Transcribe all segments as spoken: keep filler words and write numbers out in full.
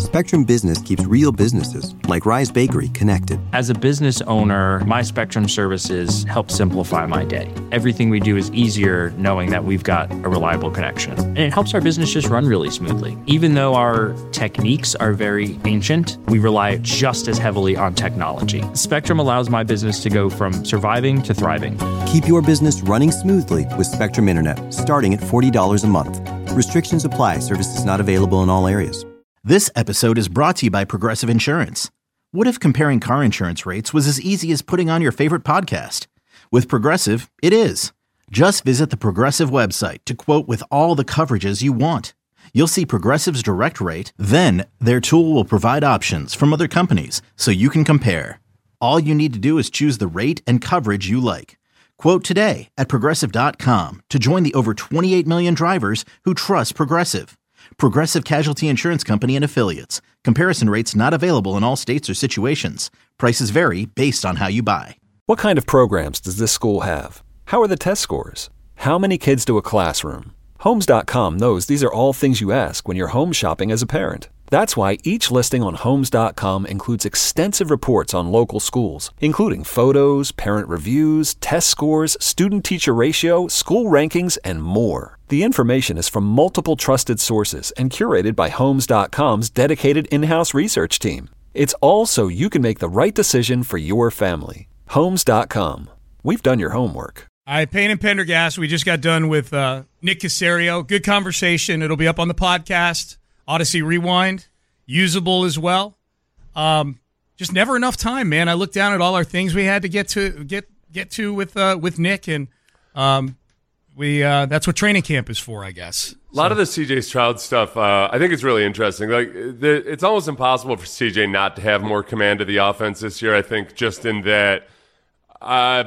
Spectrum Business keeps real businesses, like Rise Bakery, connected. As a business owner, my Spectrum services help simplify my day. Everything we do is easier knowing that we've got a reliable connection. And it helps our business just run really smoothly. Even though our techniques are very ancient, we rely just as heavily on technology. Spectrum allows my business to go from surviving to thriving. Keep your business running smoothly with Spectrum Internet, starting at forty dollars a month. Restrictions apply. Services not available in all areas. This episode is brought to you by Progressive Insurance. What if comparing car insurance rates was as easy as putting on your favorite podcast? With Progressive, it is. Just visit the Progressive website to quote with all the coverages you want. You'll see Progressive's direct rate, then their tool will provide options from other companies so you can compare. All you need to do is choose the rate and coverage you like. Quote today at Progressive dot com to join the over twenty-eight million drivers who trust Progressive. Progressive Casualty Insurance Company and Affiliates. Comparison rates not available in all states or situations. Prices vary based on how you buy. What kind of programs does this school have? How are the test scores? How many kids do a classroom? Homes dot com knows these are all things you ask when you're home shopping as a parent. That's why each listing on Homes dot com includes extensive reports on local schools, including photos, parent reviews, test scores, student-teacher ratio, school rankings, and more. The information is from multiple trusted sources and curated by Homes dot com's dedicated in-house research team. It's all so you can make the right decision for your family. Homes dot com. We've done your homework. All right, Payne and Pendergast, we just got done with uh, Nick Caserio. Good conversation. It'll be up on the podcast. Odyssey Rewind, usable as well. Um, just never enough time, man. I looked down at all our things we had to get to get get to with uh, with Nick, and um, we uh, that's what training camp is for, I guess. A lot so. of the C J Stroud stuff, uh, I think it's really interesting. Like, the, it's almost impossible for C J not to have more command of the offense this year. I think just in that, uh,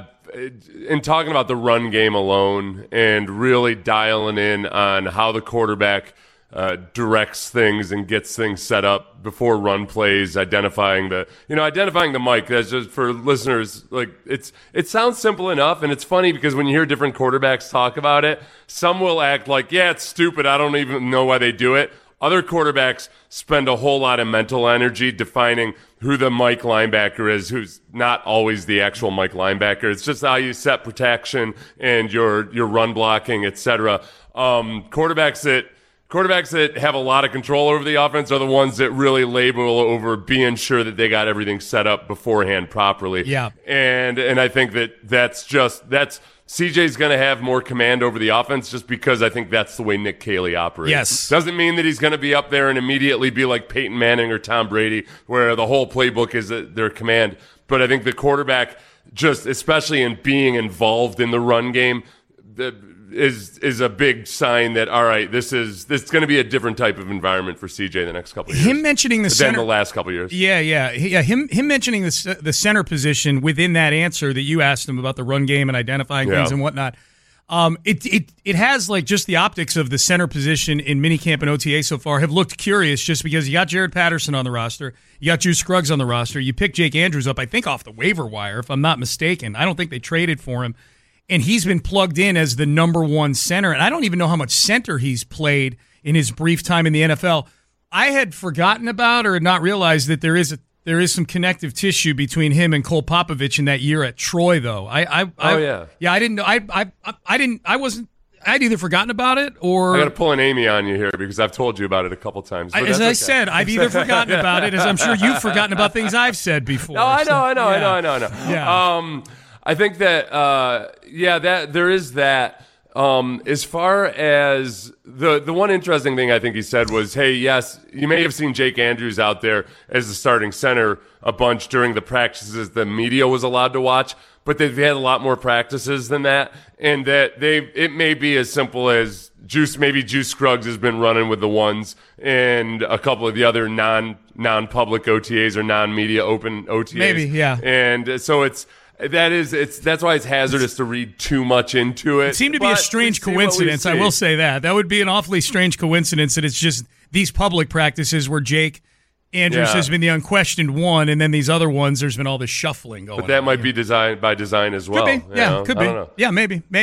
in talking about the run game alone and really dialing in on how the quarterback Uh, directs things and gets things set up before run plays, identifying the, you know, identifying the mic. That's just for listeners. Like, it's, it sounds simple enough. And it's funny because when you hear different quarterbacks talk about it, some will act like, yeah, it's stupid. I don't even know why they do it. Other quarterbacks spend a whole lot of mental energy defining who the Mike linebacker is, who's not always the actual Mike linebacker. It's just how you set protection and your, your run blocking, et cetera. Um, quarterbacks that, Quarterbacks that have a lot of control over the offense are the ones that really labor over being sure that they got everything set up beforehand properly. Yeah. And and I think that that's just, that's, C J's going to have more command over the offense just because I think that's the way Nick Caley operates. Yes. Doesn't mean that he's going to be up there and immediately be like Peyton Manning or Tom Brady, where the whole playbook is at their command. But I think the quarterback, just especially in being involved in the run game, the, is is a big sign that, all right, this is this is going to be a different type of environment for C J the next couple of years. Him mentioning the center, than the last couple of years. Yeah, yeah, yeah. Him him mentioning the the center position within that answer that you asked him about the run game and identifying yeah. things and whatnot. Um, it it it has like just the optics of the center position in minicamp and O T A so far have looked curious just because you got Jared Patterson on the roster, you got Juice Scruggs on the roster, you picked Jake Andrews up, I think off the waiver wire if I'm not mistaken. I don't think they traded for him. And he's been plugged in as the number one center. And I don't even know how much center he's played in his brief time in the N F L. I had forgotten about or had not realized that there is a, there is some connective tissue between him and Cole Popovich in that year at Troy, though. I, I, oh I, yeah, yeah. I didn't know. I, I, I didn't. I wasn't. I'd either forgotten about it or I got to pull an Amy on you here because I've told you about it a couple times. I, as I okay. said, I've either forgotten about it, as I'm sure you've forgotten about things I've said before. No, I know, so, I know, yeah. I know, I know, I know. Yeah. Um, I think that, uh, yeah, that there is that. Um, as far as the the one interesting thing I think he said was, hey, yes, you may have seen Jake Andrews out there as the starting center a bunch during the practices the media was allowed to watch, but they've had a lot more practices than that, and that they it may be as simple as Juice, maybe Juice Scruggs has been running with the ones, and a couple of the other non non public O T As or non media open O T As, maybe, yeah, and so it's. That is, it's that's why it's hazardous to read too much into it. It seemed to be a strange coincidence. I will say that. That would be an awfully strange coincidence that it's just these public practices where Jake Andrews yeah. has been the unquestioned one, and then these other ones, there's been all this shuffling going on. But that on might here. be designed by design as well. Could be. Yeah, know? could I be. don't know. Yeah, maybe, maybe.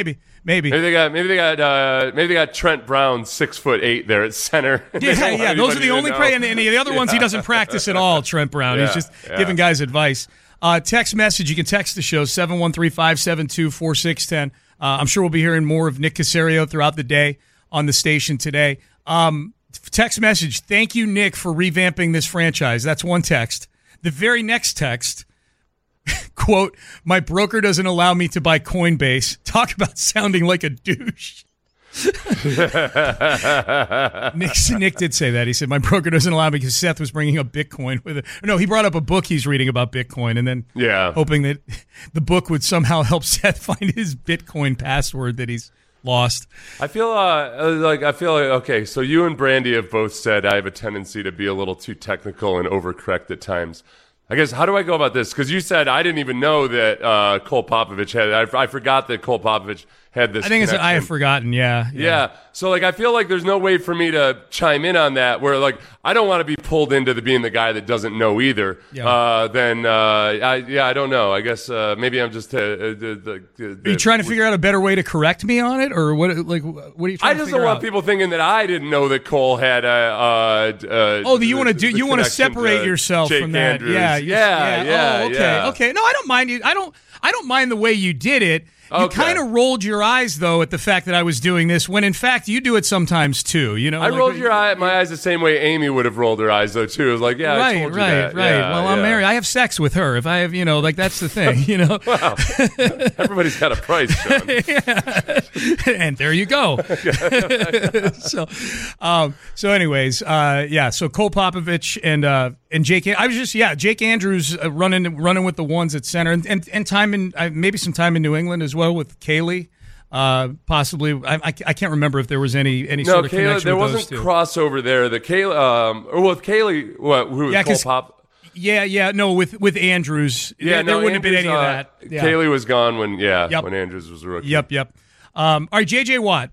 Maybe. Maybe they got maybe they got uh, maybe they got Trent Brown six foot eight there at center. Yeah, yeah. Those are the only pra- and, and the other ones yeah. he doesn't practice at all. Trent Brown. Yeah, He's just yeah. giving guys advice. Uh, text message. You can text the show seven one three, five seven two, four six one zero. Uh, I'm sure we'll be hearing more of Nick Caserio throughout the day on the station today. Um, text message. Thank you, Nick, for revamping this franchise. That's one text. The very next text. Quote, my broker doesn't allow me to buy Coinbase. Talk about sounding like a douche. Nick, Nick did say that. He said, my broker doesn't allow me because Seth was bringing up Bitcoin with it. No, he brought up a book he's reading about Bitcoin and then yeah. hoping that the book would somehow help Seth find his Bitcoin password that he's lost. I feel uh, like I feel like okay. So you and Brandy have both said I have a tendency to be a little too technical and overcorrect at times. I guess how do I go about this? Because you said I didn't even know that uh, Cole Popovich had. I, I forgot that Cole Popovich had this. I think it's connection. I have forgotten. Yeah, yeah, yeah. So like I feel like there's no way for me to chime in on that. Where like I don't want to be pulled into the being the guy that doesn't know either. Yeah. Uh, then uh, I yeah I don't know. I guess uh, maybe I'm just uh, the, the, the, Are you trying to figure out a better way to correct me on it, or what? Like, what are you trying I to just figure don't want out? people thinking that I didn't know that Cole had a. Uh, uh, Oh, that you want to do? the You want to connection separate to yourself Jake from that? Andrews. Yeah, yeah, you- yeah. Oh, okay, yeah. okay. No, I don't mind you. I don't. I don't mind the way you did it. You Okay. kind of rolled your eyes though at the fact that I was doing this, when in fact you do it sometimes too. You know, I like- rolled your eye, my eyes the same way Amy would have rolled her eyes though too. It was like, yeah, I Right, told you right, that. right. Yeah, well, I'm yeah. married. I have sex with her. If I have, you know, like that's the thing. You know. Wow, everybody's got a price, Sean. And there you go. so, um, so, anyways, uh, yeah. So Cole Popovich and uh, and Jake. I was just yeah, Jake Andrews uh, running running with the ones at center, and and, and time in uh, maybe some time in New England as well with Kaylee. Uh, possibly, I, I, I can't remember if there was any any No, sort of Kayla, connection there with wasn't those two. crossover there. The Kayla, um, or with Kaylee, what? Who was Yeah, Cole 'cause- Pop? Yeah, yeah. No, with with Andrews, Yeah, there, no, there wouldn't Andrews, have been any uh, of that. Yeah. Kaylee was gone when, yeah, Yep. when Andrews was a rookie. Yep, yep. Um, all right, J J Watt.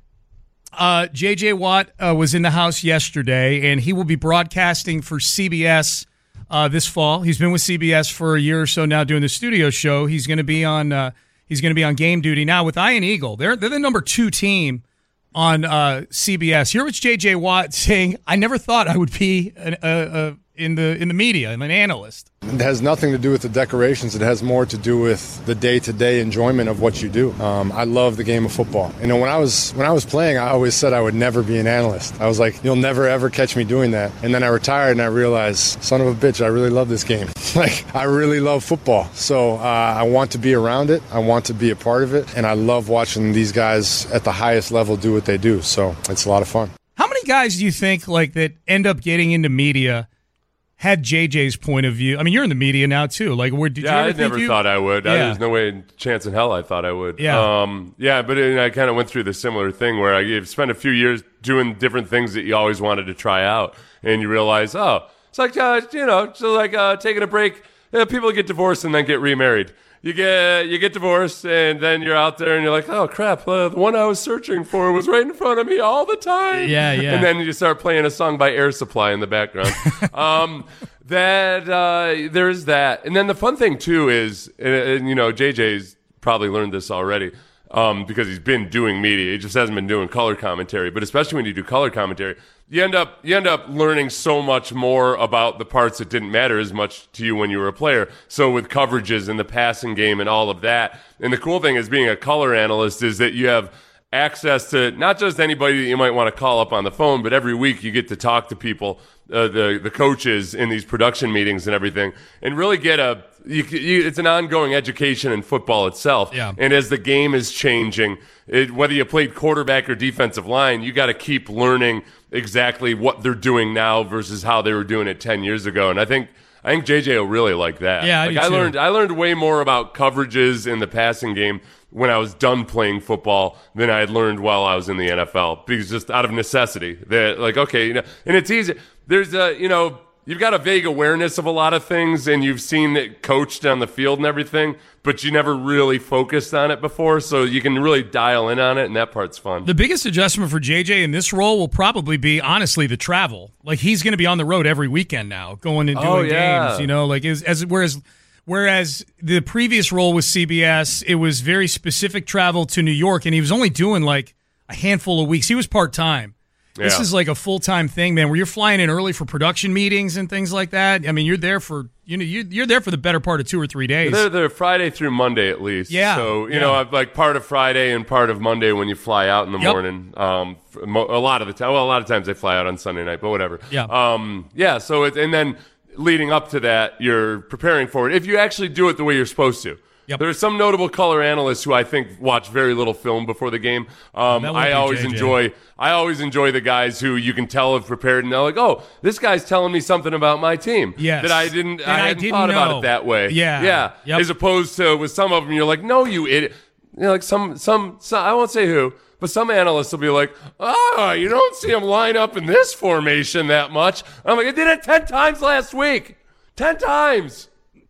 Uh, J J Watt uh, was in the house yesterday, and he will be broadcasting for C B S uh, this fall. He's been with C B S for a year or so now, doing the studio show. He's going to be on. Uh, he's going to be on Game Duty now with Ian Eagle. They're they're the number two team on uh, C B S. Here was J J Watt saying, "I never thought I would be an, uh, uh, in the in the media. I'm an analyst." It has nothing to do with the decorations. It has more to do with the day-to-day enjoyment of what you do. Um, I love the game of football. You know, when I was when I was playing, I always said I would never be an analyst. I was like, you'll never ever catch me doing that. And then I retired, and I realized, son of a bitch, I really love this game. Like, I really love football. So uh, I want to be around it. I want to be a part of it, and I love watching these guys at the highest level do what they do. So it's a lot of fun. How many guys do you think like that end up getting into media had J J's point of view? I mean, you're in the media now too. Like, where did Yeah, you ever I think never you? thought I would. I, Yeah. there's no way, chance in hell I thought I would. Yeah. Um, yeah, but it, I kind of went through the similar thing where I you've spent a few years doing different things that you always wanted to try out, and you realize, oh, it's like, uh, you know, just like uh, taking a break. Uh, people get divorced and then get remarried. You get you get divorced, and then you're out there, and you're like, oh, crap, uh, the one I was searching for was right in front of me all the time. Yeah, yeah. And then you start playing a song by Air Supply in the background. um, that uh, there is that. And then the fun thing, too, is, and, and you know, J J's probably learned this already um, because he's been doing media. He just hasn't been doing color commentary. But especially when you do color commentary, you end up you end up learning so much more about the parts that didn't matter as much to you when you were a player. So with coverages and the passing game and all of that. And the cool thing is being a color analyst is that you have access to not just anybody that you might want to call up on the phone, but every week you get to talk to people, uh, the the coaches in these production meetings and everything, and really get a you, you, it's an ongoing education in football itself. Yeah. And as the game is changing, it, whether you played quarterback or defensive line, you got to keep learning exactly what they're doing now versus how they were doing it ten years ago. And I think I think J J will really like that. Yeah, I like do I too. learned I learned way more about coverages in the passing game when I was done playing football than I had learned while I was in the N F L, because just out of necessity. That like, okay, you know, and it's easy. There's a, you know, you've got a vague awareness of a lot of things, and you've seen it coached on the field and everything, but you never really focused on it before, so you can really dial in on it, and that part's fun. The biggest adjustment for J J in this role will probably be, honestly, the travel. Like, he's going to be on the road every weekend now, going and doing Oh, yeah. games. You know, like as, as whereas Whereas the previous role with C B S, it was very specific travel to New York, and he was only doing like a handful of weeks. He was part-time. Yeah. This is like a full-time thing, man, where you're flying in early for production meetings and things like that. I mean, you're there for you know you're, you're there for the better part of two or three days. They're there Friday through Monday at least. Yeah. So you yeah. know, like part of Friday and part of Monday when you fly out in the yep. morning. Um, a lot of the time, well, a lot of times they fly out on Sunday night, but whatever. Yeah. Um, yeah. So it and then. Leading up to that, you're preparing for it. If you actually do it the way you're supposed to. Yep. There are some notable color analysts who I think watch very little film before the game. Um, I always J J. enjoy. I always enjoy the guys who you can tell have prepared and they're like, "Oh, this guy's telling me something about my team yes. that I didn't. That I I hadn't didn't thought know. about it that way." Yeah, yeah. Yep. As opposed to with some of them, you're like, "No, you idiot." You know, like some, some, some, I won't say who, but some analysts will be like, "Oh, you don't see him line up in this formation that much." I'm like, "I did it ten times last week." Ten times.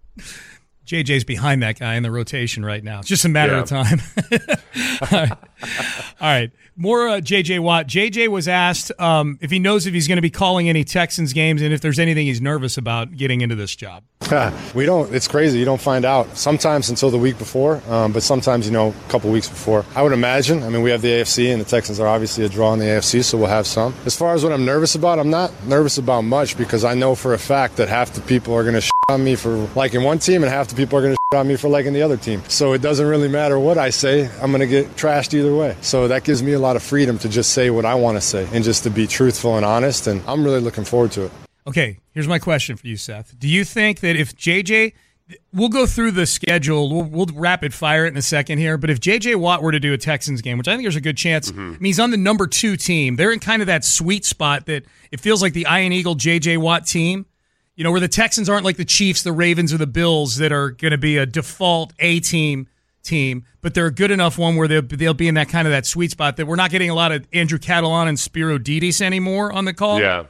J J's behind that guy in the rotation right now. It's just a matter yeah. of time. All right. All right. More uh, J J Watt. J J was asked um, if he knows if he's going to be calling any Texans games and if there's anything he's nervous about getting into this job. We don't. It's crazy. You don't find out. Sometimes until the week before, um, but sometimes, you know, a couple weeks before. I would imagine. I mean, we have the A F C, and the Texans are obviously a draw in the A F C, so we'll have some. As far as what I'm nervous about, I'm not nervous about much because I know for a fact that half the people are going to shit on me for liking one team and half the people are going to shit on me for liking the other team. So it doesn't really matter what I say. I'm going to get trashed either way. So that gives me a lot of freedom to just say what I want to say and just to be truthful and honest, and I'm really looking forward to it. Okay, here's my question for you, Seth. Do you think that if J J, we'll go through the schedule, we'll, we'll rapid fire it in a second here, but if J J Watt were to do a Texans game, which I think there's a good chance, mm-hmm. I mean, he's on the number two team. They're in kind of that sweet spot that it feels like the Iron Eagle J J Watt team, you know, where the Texans aren't like the Chiefs, the Ravens, or the Bills that are going to be a default A-team team, but they're a good enough one where they'll, they'll be in that kind of that sweet spot that we're not getting a lot of Andrew Catalan and Spiro Didis anymore on the call. Yeah.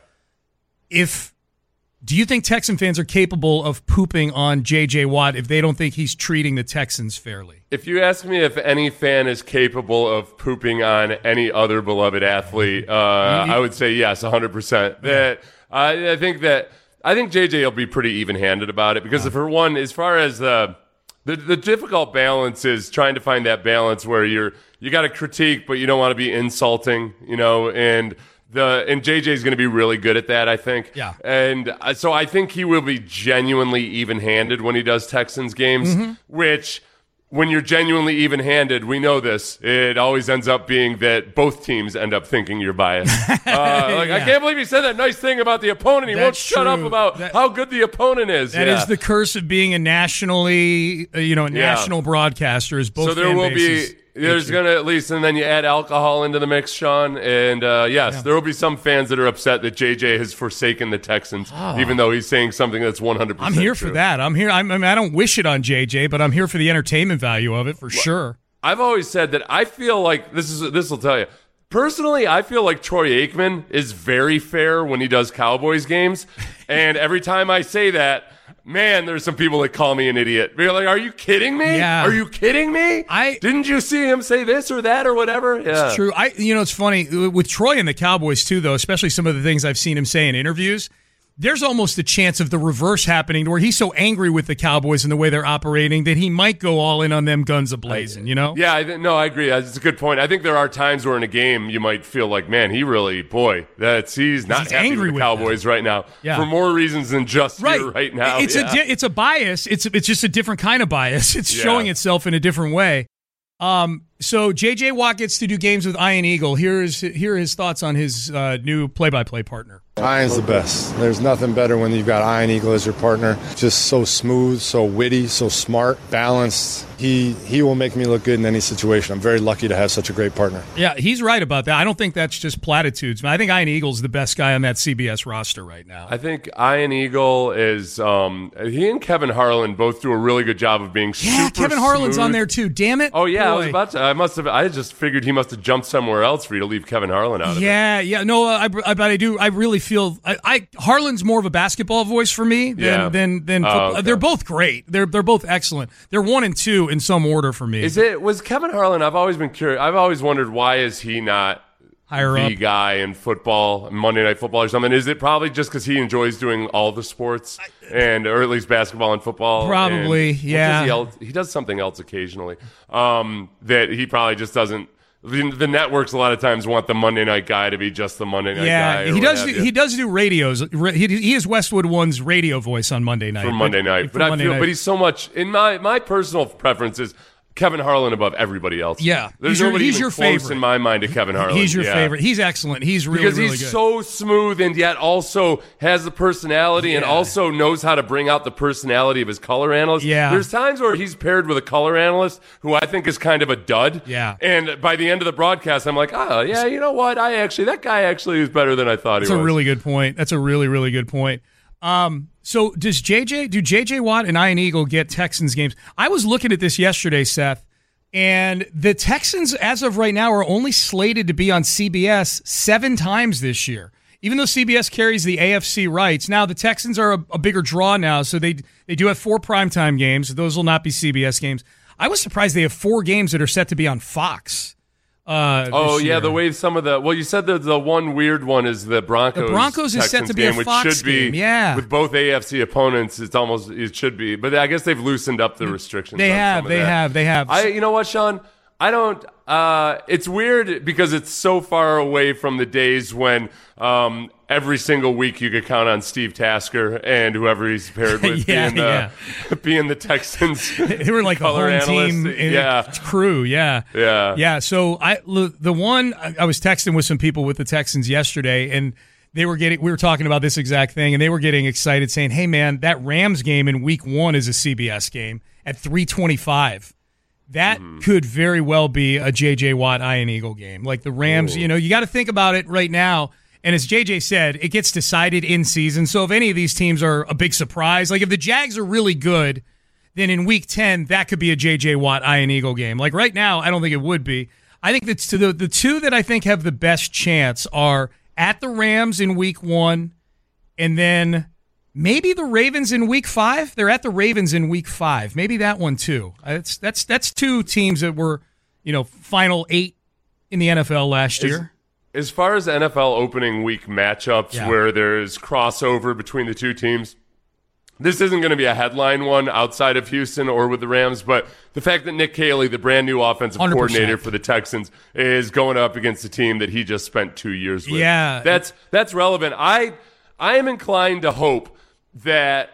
If do you think Texan fans are capable of pooping on J J Watt if they don't think he's treating the Texans fairly? If you ask me if any fan is capable of pooping on any other beloved athlete, uh, mm-hmm. I would say yes, one hundred percent. That I, I think that I think J J will be pretty even-handed about it because, wow. for one, as far as the the the difficult balance is trying to find that balance where you're you got to critique, but you don't want to be insulting, you know, and. The and J J's going to be really good at that, I think. Yeah. And so I think he will be genuinely even-handed when he does Texans games, mm-hmm. which when you're genuinely even-handed, we know this. It always ends up being that both teams end up thinking you're biased. uh, like yeah. I can't believe he said that nice thing about the opponent. He That's won't shut true. up about that, how good the opponent is. That yeah. is the curse of being a nationally, uh, you know, a national yeah. broadcaster. Is both so there fan will bases. be. There's going to at least, and then you add alcohol into the mix, Sean. And uh, yes, yeah. there will be some fans that are upset that J J has forsaken the Texans, oh. even though he's saying something that's one hundred percent I'm here true. for that. I'm here. I'm, I mean, I don't wish it on J J, but I'm here for the entertainment value of it for well, sure. I've always said that I feel like this is this will tell you. Personally, I feel like Troy Aikman is very fair when he does Cowboys games. And every time I say that, man, there's some people that call me an idiot. They're like, are you kidding me? Yeah. Are you kidding me? I Didn't you see him say this or that or whatever? Yeah. It's true. I, you know, it's funny. With Troy and the Cowboys, too, though, especially some of the things I've seen him say in interviews, there's almost a chance of the reverse happening to where he's so angry with the Cowboys and the way they're operating that he might go all in on them guns a-blazing, you know? Yeah, I th- no, I agree. It's a good point. I think there are times where in a game you might feel like, man, he really, boy, that's he's not he's happy angry with the Cowboys them. right now yeah. for more reasons than just right, here right now. It's, yeah. a, di- it's a bias. It's, it's just a different kind of bias. It's yeah. showing itself in a different way. Um, so J J Watt gets to do games with Ian Eagle. Here is here are his thoughts on his uh, new play-by-play partner. Ian's the best. There's nothing better when you've got Ian Eagle as your partner. Just so smooth, so witty, so smart, balanced. He he will make me look good in any situation. I'm very lucky to have such a great partner. Yeah, he's right about that. I don't think that's just platitudes. I think Ian Eagle's the best guy on that C B S roster right now. I think Ian Eagle is um, he and Kevin Harlan both do a really good job of being yeah, super Kevin Harlan's smooth. on there too. Damn it. Oh yeah, Boy. I was about to. I must have. I just figured he must have jumped somewhere else for you to leave Kevin Harlan out of yeah, it. Yeah, yeah. No, I, I, but I do. I really feel. I, I Harlan's more of a basketball voice for me than yeah. than than. Oh, okay. They're both great. They're they're both excellent. They're one and two in some order for me. Is it was Kevin Harlan? I've always been curious. I've always wondered why is he not higher the up guy in football, Monday Night Football or something? Is it probably just because he enjoys doing all the sports, and or at least basketball and football? Probably, and, yeah. Does he, else, he does something else occasionally. Um, that he probably just doesn't. The, the networks a lot of times want the Monday night guy to be just the Monday night yeah, guy. Yeah, he does. Do, he does do radios. He, he is Westwood One's radio voice on Monday night. For Monday but, night, for but I Monday feel, night. but he's so much in my my personal preference is Kevin Harlan above everybody else. Yeah, there's he's your, nobody he's even your close favorite. in my mind to Kevin Harlan. He's your yeah. favorite. He's excellent. He's really because really he's good. so smooth and yet also has the personality and Yeah. also knows how to bring out the personality of his color analyst. Yeah. There's times where he's paired with a color analyst who I think is kind of a dud. Yeah. And by the end of the broadcast, I'm like, oh yeah, you know what? I actually that guy actually is better than I thought That's he was. a really good point. That's a really really good point. Um, so does J J do J J Watt and Ian Eagle get Texans games? I was looking at this yesterday, Seth. And the Texans, as of right now, are only slated to be on C B S seven times this year, even though C B S carries the A F C rights. Now, the Texans are a, a bigger draw now, so they they do have four primetime games. Those will not be C B S games. I was surprised they have four games that are set to be on Fox. Uh, oh, this yeah, year. the way some of the... Well, you said that the one weird one is the Broncos. The Broncos is set Texans to be a game, which Fox should be, game, yeah. With both A F C opponents, it's almost... It should be. But I guess they've loosened up the restrictions. They on have, some of they that. have, they have. I, you know what, Sean? I don't... Uh, it's weird because it's so far away from the days when um, every single week you could count on Steve Tasker and whoever he's paired with Yeah, being, the, being the Texans. They were like the color home team analyst. in Yeah. crew, yeah. Yeah. Yeah, so I l- the one I I was texting with some people with the Texans yesterday, and they were getting we were talking about this exact thing, and they were getting excited saying, "Hey man, that Rams game in week one is a C B S game at three twenty-five. That mm. could very well be a J J Watt Ian Eagle game. Like the Rams, Ooh. you know, you got to think about it right now. And as J J said, it gets decided in season. So if any of these teams are a big surprise, like if the Jags are really good, then in week ten, that could be a J J Watt Ian Eagle game. Like right now, I don't think it would be. I think that's the the two that I think have the best chance are at the Rams in week one, and then maybe the Ravens in week five. They're at the Ravens in week five. Maybe that one too. That's that's that's two teams that were, you know, final eight in the N F L last year. As, as far as N F L opening week matchups yeah. where there's crossover between the two teams, this isn't going to be a headline one outside of Houston or with the Rams, but the fact that Nick Caley, the brand new offensive one hundred percent coordinator for the Texans, is going up against a team that he just spent two years with. Yeah. That's that's relevant. I I am inclined to hope that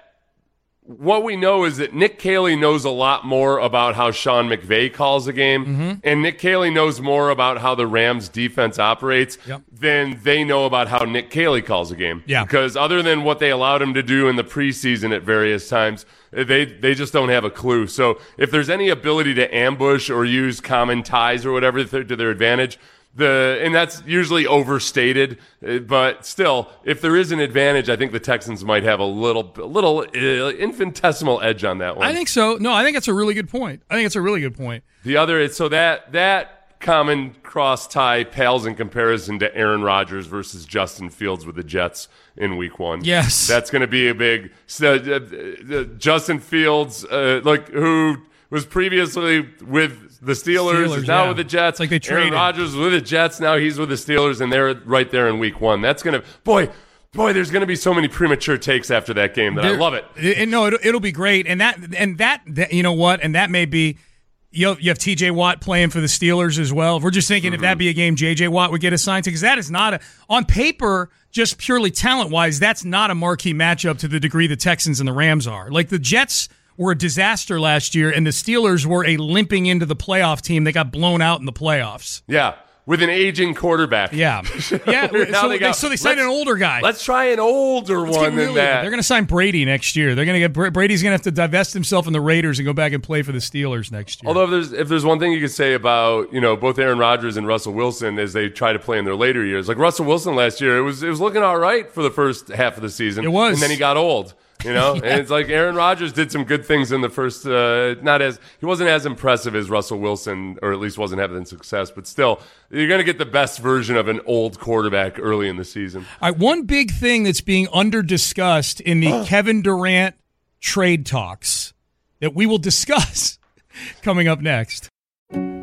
what we know is that Nick Caley knows a lot more about how Sean McVay calls a game, mm-hmm. and Nick Caley knows more about how the Rams defense operates yep. than they know about how Nick Caley calls a game. Yeah. Because other than what they allowed him to do in the preseason at various times, they they just don't have a clue. So if there's any ability to ambush or use common ties or whatever to their advantage, The and that's usually overstated, but still, if there is an advantage, I think the Texans might have a little, a little uh, infinitesimal edge on that one. I think so. No, I think that's a really good point. I think it's a really good point. The other is so that that common cross tie pales in comparison to Aaron Rodgers versus Justin Fields with the Jets in Week One. Yes, that's going to be a big. So, uh, uh, Justin Fields, uh, like who was previously with the Steelers, Steelers is now yeah. with the Jets. It's like they traded. Aaron Rodgers was with the Jets, now he's with the Steelers, and they're right there in week one. That's going to, boy, boy, there's going to be so many premature takes after that game that there, I love it. it no, it'll, it'll be great. And that, and that, that, you know what? And that may be, you have, you have T J Watt playing for the Steelers as well. We're just thinking mm-hmm. if that be a game J J Watt would get assigned to, because that is not a, on paper, just purely talent-wise, that's not a marquee matchup to the degree the Texans and the Rams are. Like the Jets were a disaster last year, and the Steelers were a limping into the playoff team that got blown out in the playoffs. Yeah, with an aging quarterback. Yeah, yeah. so, they, so they signed an older guy. Let's try an older let's one than that. They're going to sign Brady next year. They're going to get Brady's going to have to divest himself in the Raiders and go back and play for the Steelers next year. Although if there's if there's one thing you could say about you know both Aaron Rodgers and Russell Wilson as they try to play in their later years, like Russell Wilson last year, it was it was looking all right for the first half of the season. It was, and then he got old. You know, yeah. and it's like Aaron Rodgers did some good things in the first. Uh, not as he wasn't as impressive as Russell Wilson, or at least wasn't having success. But still, you're going to get the best version of an old quarterback early in the season. All right, one big thing that's being under discussed in the Kevin Durant trade talks that we will discuss coming up next.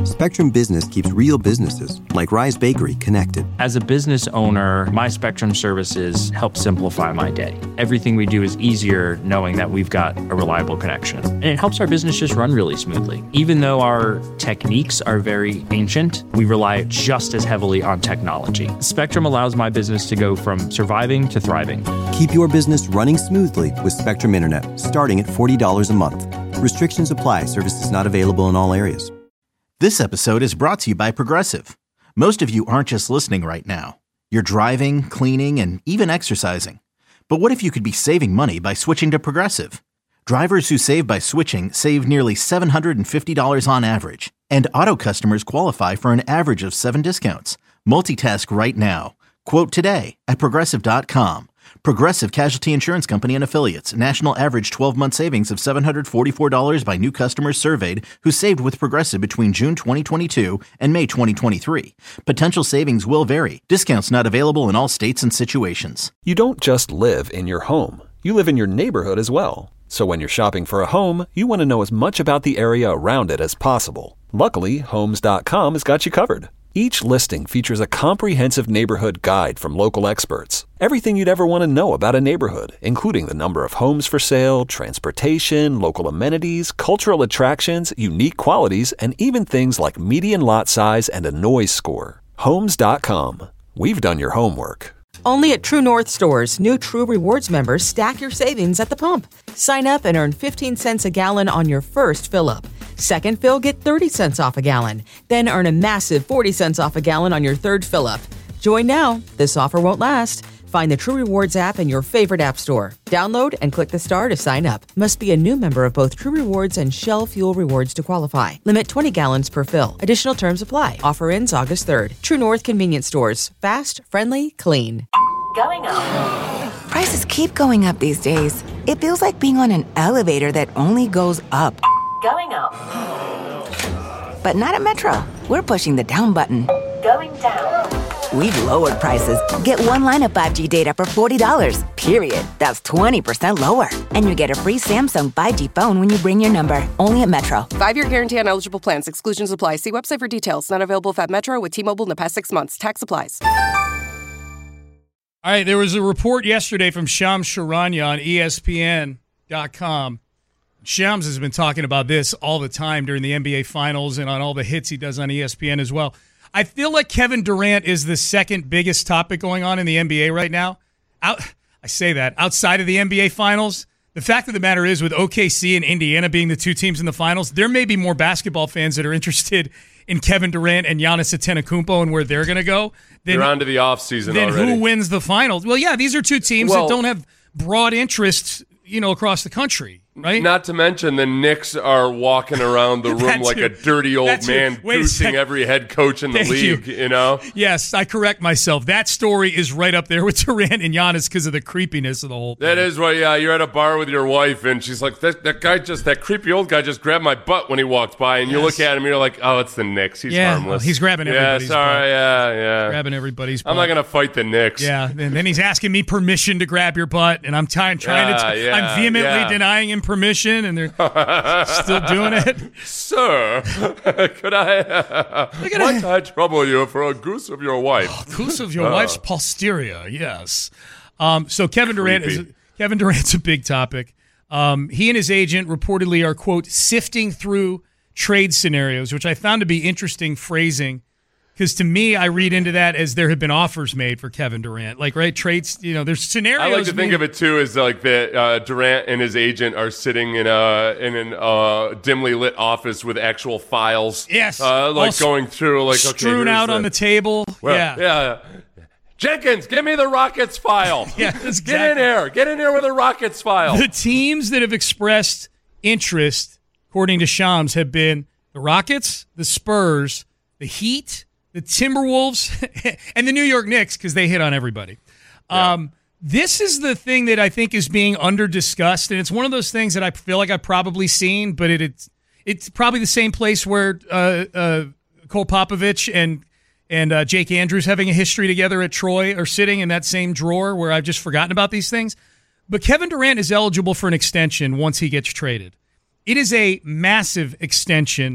Spectrum Business keeps real businesses, like Rise Bakery, connected. As a business owner, my Spectrum services help simplify my day. Everything we do is easier knowing that we've got a reliable connection. And it helps our business just run really smoothly. Even though our techniques are very ancient, we rely just as heavily on technology. Spectrum allows my business to go from surviving to thriving. Keep your business running smoothly with Spectrum Internet, starting at forty dollars a month. Restrictions apply. Services not available in all areas. This episode is brought to you by Progressive. Most of you aren't just listening right now. You're driving, cleaning, and even exercising. But what if you could be saving money by switching to Progressive? Drivers who save by switching save nearly seven hundred fifty dollars on average. And auto customers qualify for an average of seven discounts. Multitask right now. Quote today at Progressive dot com. Progressive Casualty Insurance Company and Affiliates. National average twelve-month savings of seven hundred forty-four dollars by new customers surveyed who saved with Progressive between June twenty twenty-two and May twenty twenty-three. Potential savings will vary. Discounts not available in all states and situations. You don't just live in your home. You live in your neighborhood as well. So when you're shopping for a home, you want to know as much about the area around it as possible. Luckily, Homes dot com has got you covered. Each listing features a comprehensive neighborhood guide from local experts. Everything you'd ever want to know about a neighborhood, including the number of homes for sale, transportation, local amenities, cultural attractions, unique qualities, and even things like median lot size and a noise score. Homes dot com. We've done your homework. Only at True North stores, new True Rewards members stack your savings at the pump. Sign up and earn fifteen cents a gallon on your first fill-up. Second fill, get thirty cents off a gallon. Then earn a massive forty cents off a gallon on your third fill-up. Join now. This offer won't last. Find the True Rewards app in your favorite app store. Download and click the star to sign up. Must be a new member of both True Rewards and Shell Fuel Rewards to qualify. Limit twenty gallons per fill. Additional terms apply. Offer ends August third. True North Convenience Stores. Fast, friendly, clean. Going up. Prices keep going up these days. It feels like being on an elevator that only goes up. Going up. But not at Metro. We're pushing the down button. Going down. We've lowered prices. Get one line of five G data for forty dollars, period. That's twenty percent lower. And you get a free Samsung five G phone when you bring your number. Only at Metro. Five-year guarantee on eligible plans. Exclusions apply. See website for details. Not available at Metro with T-Mobile in the past six months. Tax applies. All right, there was a report yesterday from Shams Charania on E S P N dot com. Shams has been talking about this all the time during the N B A Finals and on all the hits he does on E S P N as well. I feel like Kevin Durant is the second biggest topic going on in the N B A right now. Out, I say that. Outside of the N B A Finals, the fact of the matter is with O K C and Indiana being the two teams in the finals, there may be more basketball fans that are interested in Kevin Durant and Giannis Antetokounmpo and where they're going to go. Then, They're on to the offseason then already. Who wins the finals? Well, yeah, these are two teams well, that don't have broad interests, you know, across the country. Right? Not to mention the Knicks are walking around the room like a dirty old man, goosing every head coach in the Thank league, you. you know? Yes, I correct myself. That story is right up there with Durant and Giannis because of the creepiness of the whole thing. That is why, yeah, you're at a bar with your wife, and she's like, that, that guy just, that creepy old guy just grabbed my butt when he walked by, and yes. you look at him, and you're like, oh, it's the Knicks. He's yeah, harmless. Well, he's grabbing everybody's yeah, sorry, butt. yeah, yeah. Grabbing everybody's butt. I'm not going to fight the Knicks. Yeah, and then he's asking me permission to grab your butt, and I'm trying, trying yeah, to, t- yeah, I'm vehemently yeah. denying him permission, and they're still doing it. Sir, could I, uh, might I trouble you for a goose of your wife? Oh, goose of your uh. wife's posterior, yes. Um, so Kevin Durant Creepy. is Kevin Durant's a big topic. Um, he and his agent reportedly are, quote, sifting through trade scenarios, which I found to be interesting phrasing. Because to me, I read into that as there have been offers made for Kevin Durant. Like, right, trades, you know, there's scenarios. I like to think of it, too, as like that uh, Durant and his agent are sitting in a in an uh, dimly lit office with actual files. Yes. Uh, like All going through, like, okay, strewn out the, on the table. Well, yeah. Yeah. Jenkins, give me the Rockets file. yeah, exactly. Get in here. Get in here with a Rockets file. The teams that have expressed interest, according to Shams, have been the Rockets, the Spurs, the Heat, the Timberwolves, and the New York Knicks, because they hit on everybody. Yeah. Um, this is the thing that I think is being under-discussed, and it's one of those things that I feel like I've probably seen, but it, it's it's probably the same place where uh, uh, Cole Popovich and and uh, Jake Andrews having a history together at Troy are sitting in that same drawer where I've just forgotten about these things. But Kevin Durant is eligible for an extension once he gets traded. It is a massive extension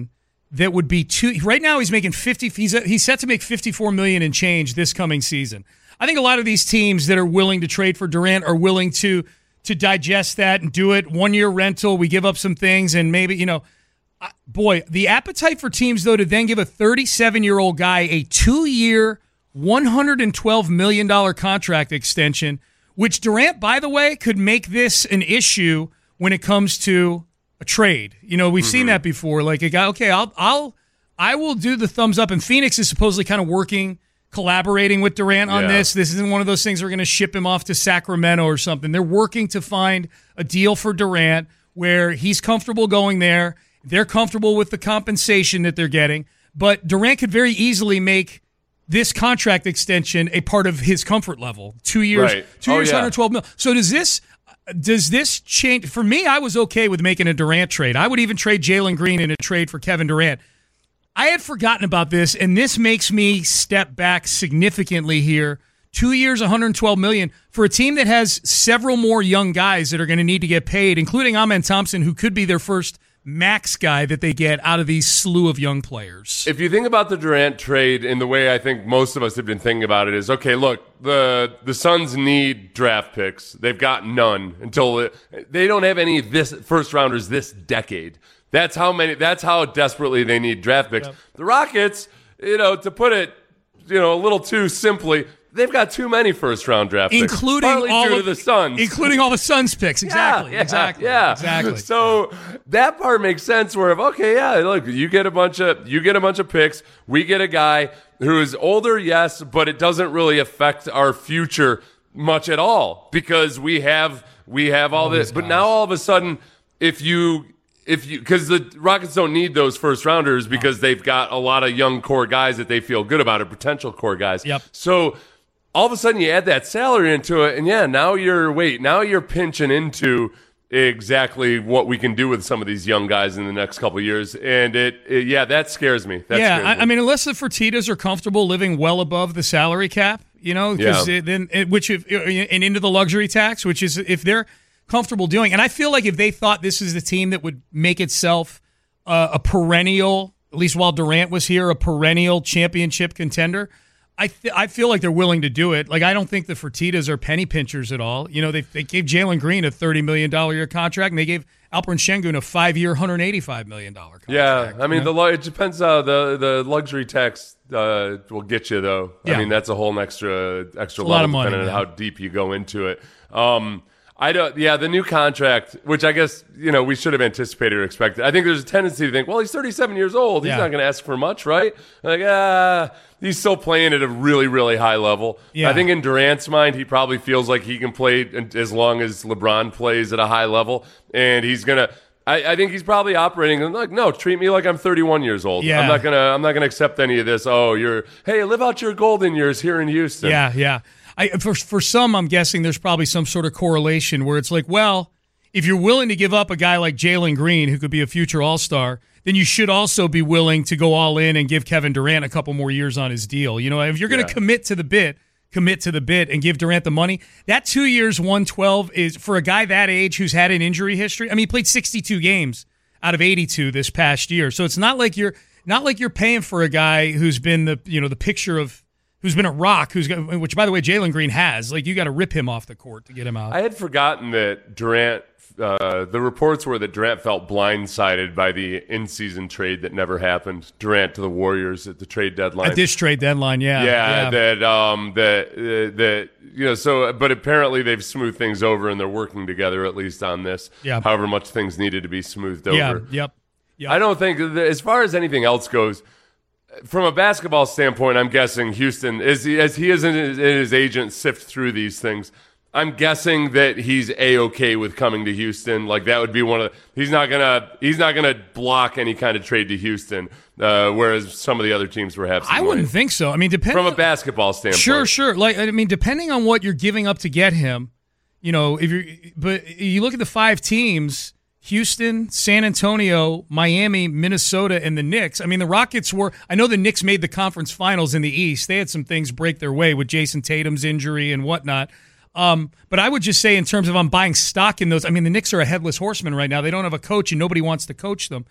that would be two. Right now, he's making fifty. He's he's set to make fifty-four million and change this coming season. I think a lot of these teams that are willing to trade for Durant are willing to to digest that and do it. One year rental, we give up some things, and maybe you know, boy, the appetite for teams though to then give a thirty-seven year old guy a two year, one hundred twelve million dollars contract extension, which Durant, by the way, could make this an issue when it comes to a trade. You know, we've mm-hmm. seen that before. Like a guy, okay, I'll, I'll, I will do the thumbs up. And Phoenix is supposedly kind of working, collaborating with Durant on yeah. this. This isn't one of those things we're going to ship him off to Sacramento or something. They're working to find a deal for Durant where he's comfortable going there. They're comfortable with the compensation that they're getting. But Durant could very easily make this contract extension a part of his comfort level. Two years, right. two oh, years, yeah. one hundred twelve mil. So does this? Does this change? For me, I was okay with making a Durant trade. I would even trade Jalen Green in a trade for Kevin Durant. I had forgotten about this, and this makes me step back significantly here. Two years, one hundred twelve million dollars for a team that has several more young guys that are going to need to get paid, including Amen Thompson, who could be their first max guy that they get out of these slew of young players. If you think about the Durant trade in the way I think most of us have been thinking about it is, okay, look, the the Suns need draft picks. They've got none until it, they don't have any this first rounders this decade. That's how many. That's how desperately they need draft picks. Yep. The Rockets, you know, to put it, you know, a little too simply, they've got too many first-round draft picks, including partly all due of to the Suns, including all the Suns picks. Exactly, yeah, yeah, exactly, yeah, exactly. So that part makes sense. Where if okay, yeah, look, you get a bunch of you get a bunch of picks, we get a guy who is older, yes, but it doesn't really affect our future much at all because we have we have all, all this. But now all of a sudden, if you If you, because the Rockets don't need those first rounders because they've got a lot of young core guys that they feel good about, or potential core guys. Yep. So all of a sudden you add that salary into it, and yeah, now you're wait, now you're pinching into exactly what we can do with some of these young guys in the next couple of years, and it, it yeah, that scares me. That yeah, scares I, me. I mean, unless the Fertittas are comfortable living well above the salary cap, you know, because Yeah. then it, which if, and into the luxury tax, which is if they're comfortable doing. And I feel like if they thought this is the team that would make itself uh, a perennial, at least while Durant was here, a perennial championship contender, I th- I feel like they're willing to do it. Like, I don't think the Fertittas are penny pinchers at all. You know, they they gave Jalen Green a thirty million dollars a year contract, and they gave Alperen Şengün a five-year, one hundred eighty-five million dollars contract. Yeah, I mean, you know? the it depends. Uh, the the luxury tax uh, will get you though. Yeah. I mean, that's a whole extra extra It's a level lot of money, depending on man. how deep you go into it. Um, I don't. Yeah, the new contract, which I guess you know we should have anticipated or expected. I think there's a tendency to think, well, he's thirty-seven years old. He's Yeah. not going to ask for much, right? Like, ah, he's still playing at a really, really high level. Yeah. I think in Durant's mind, he probably feels like he can play as long as LeBron plays at a high level, and he's gonna. I, I think he's probably operating like, no, treat me like I'm thirty-one years old. Yeah. I'm not gonna. I'm not gonna accept any of this. Oh, you're. Hey, live out your golden years here in Houston. Yeah, yeah. I, for for some, I'm guessing there's probably some sort of correlation where it's like, well, if you're willing to give up a guy like Jalen Green, who could be a future All-Star, then you should also be willing to go all in and give Kevin Durant a couple more years on his deal. You know, if you're going to Yeah. commit to the bit, commit to the bit and give Durant the money. That two years, one twelve is for a guy that age who's had an injury history. I mean, he played sixty-two games out of eighty-two this past year, so it's not like you're not like you're paying for a guy who's been the you know the picture of. Who's been a rock, who's got, which, by the way, Jalen Green has. Like, you got to rip him off the court to get him out. I had forgotten that Durant, uh, the reports were that Durant felt blindsided by the in-season trade that never happened. Durant to the Warriors at the trade deadline. At this trade deadline, yeah. Yeah, yeah. that, um, that, uh, that, you know, so, but apparently they've smoothed things over and they're working together at least on this. Yeah. However much things needed to be smoothed Yeah, over. yep. yep. I don't think, that as far as anything else goes, from a basketball standpoint, I'm guessing Houston, as he, as he is in his, in his agent sift through these things, I'm guessing that he's A-okay with coming to Houston. Like, that would be one of the, he's not gonna he's not gonna block any kind of trade to Houston, uh, whereas some of the other teams perhaps I wouldn't think so. I mean, depending from a basketball standpoint. Sure, sure. Like, I mean, depending on what you're giving up to get him, you know, if you're, but you look at the five teams. Houston, San Antonio, Miami, Minnesota, and the Knicks. I mean, the Rockets were – I know the Knicks made the conference finals in the East. They had some things break their way with Jason Tatum's injury and whatnot. Um, but I would just say in terms of I'm buying stock in those – I mean, the Knicks are a headless horseman right now. They don't have a coach, and nobody wants to coach them.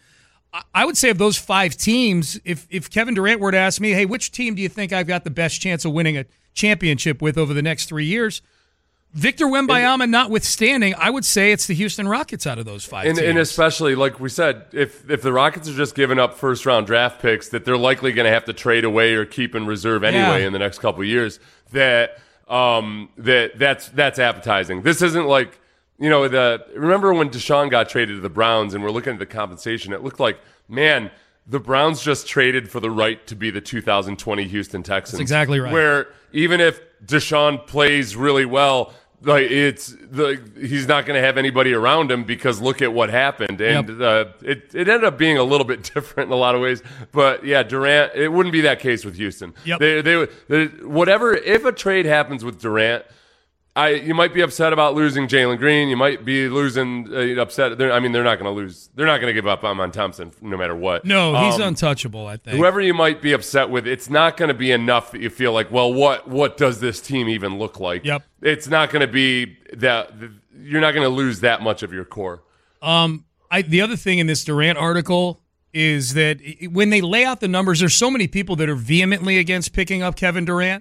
I would say of those five teams, if if Kevin Durant were to ask me, hey, which team do you think I've got the best chance of winning a championship with over the next three years? Victor Wembanyama notwithstanding, I would say it's the Houston Rockets out of those five and, teams. And especially, like we said, if if the Rockets are just giving up first-round draft picks that they're likely going to have to trade away or keep in reserve anyway yeah. in the next couple of years, that um, that that's that's appetizing. This isn't like, you know, the remember when Deshaun got traded to the Browns and we're looking at the compensation, it looked like, man, the Browns just traded for the right to be the two thousand twenty Houston Texans. That's exactly right. Where even if Deshaun plays really well, like it's the he's not going to have anybody around him because look at what happened, and yep. uh, it it ended up being a little bit different in a lot of ways. But yeah, Durant, it wouldn't be that case with Houston. Yep. They they, they whatever if a trade happens with Durant. I, you might be upset about losing Jalen Green. You might be losing uh, upset. They're, I mean, they're not going to lose. They're not going to give up on, on Thompson no matter what. No, he's um, untouchable, I think. Whoever you might be upset with, it's not going to be enough that you feel like, well, what what does this team even look like? Yep. It's not going to be that. You're not going to lose that much of your core. Um, I, the other thing in this Durant article is that when they lay out the numbers, there's so many people that are vehemently against picking up Kevin Durant.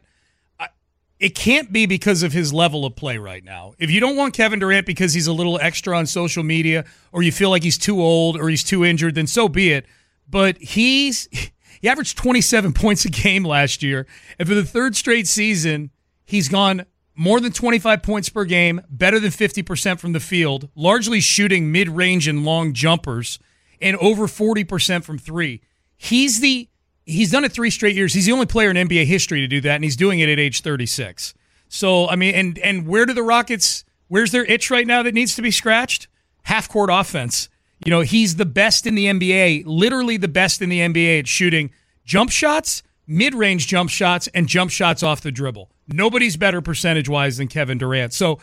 It can't be because of his level of play right now. If you don't want Kevin Durant because he's a little extra on social media or you feel like he's too old or he's too injured, then so be it. But he's he averaged twenty-seven points a game last year. And for the third straight season, he's gone more than twenty-five points per game, better than fifty percent from the field, largely shooting mid-range and long jumpers, and over forty percent from three. He's the He's done it three straight years. He's the only player in N B A history to do that, and he's doing it at age thirty-six. So, I mean, and and where do the Rockets, where's their itch right now that needs to be scratched? Half-court offense. You know, he's the best in the N B A, literally the best in the N B A at shooting jump shots, mid-range jump shots, and jump shots off the dribble. Nobody's better percentage-wise than Kevin Durant. So,